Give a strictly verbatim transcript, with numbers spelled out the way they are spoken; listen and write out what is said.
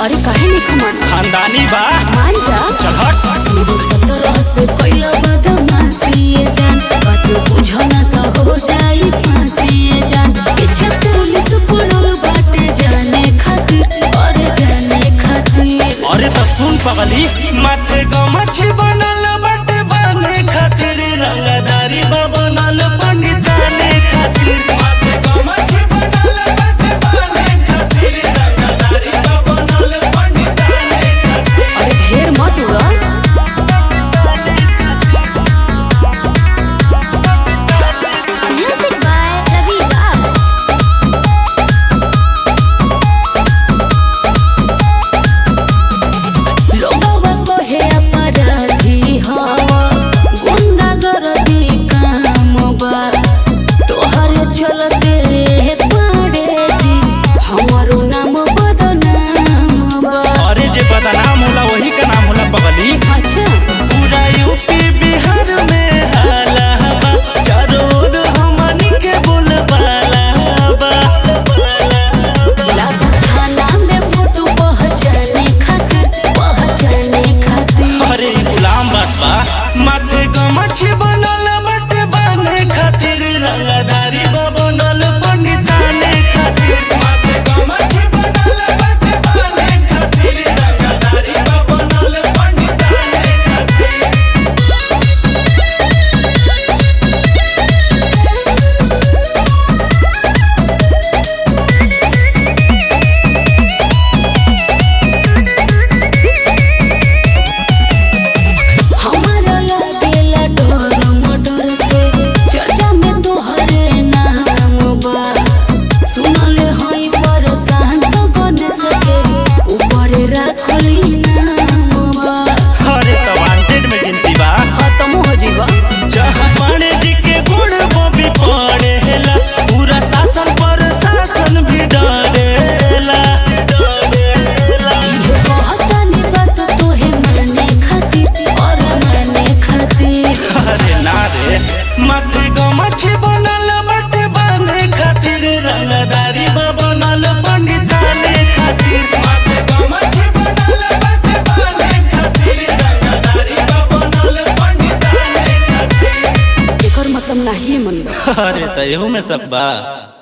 अरे काहे नहीं खमान खानदानी बा मान जा चल हट। शुरू सत्रह से कोइला बदमाशी ये जान बात बुझो ना तो हो जाई फांसी ये जान पीछे पुलिस पड़ल बाटे जाने खातिर और जाने खातिर। अरे तो सुन पगली माथे गमछी बनल बाटे बाने खातिर रंगदारी बा बनल पंडिताने खातिर माथे गमछी बनल बाटे बाने खातिर रंगदारी बा बनल पंडिताने खातिर। अरे ढेर मत उड़ा Music by Ravi Raj. लोगवा कहे अपराधी हवा गुंडागर्दी काम बा तोहरे चलते पाड़े जी हमारो नाम बदनाम बा। अरे जे बदनाम होला वही का नाम होला पगली। अच्छा पूरा यूपी बिहार में हाला बा चारों ओर हमनी के बोलबाला बा। लागा थाना में फोटो पहचाने खातिर पहचाने खातिर। अरे ई गुलाम बात बा माथे गमछी बनल बाटे बाने खातिर रंगदारी बा बनल पंडिताने खातिर माथे गमछी बनल बाटे बाने खातिर रंगदारी बा बनल पंडिताने खातिर। हमारा लागेला डर मडर से चर्चा में तोहरे नाम बा सुनले हई परेशान तो गणेश के ऊपर राखली नाम बा। अरे तो वांटेड में गिनती बा खत्म हो जीवा जहाँ पाणे जी के गुण बबी पड़ेला पूरा शासन पर शासन भी डरेला डरेला। ये कहतानी बात तोहे माने खातिर और माने खातिर। अरे ना रे माथे गमछी बनल बाटे बाने खातिर रंगदारी बा बनल पंडिताने खातिर माथे गमछी बनल बाटे बाने खातिर रंगदारी बा बनल पंडिताने खातिर। एकर मतलब नहीं मन बा। अरे तो एहू में सब बा।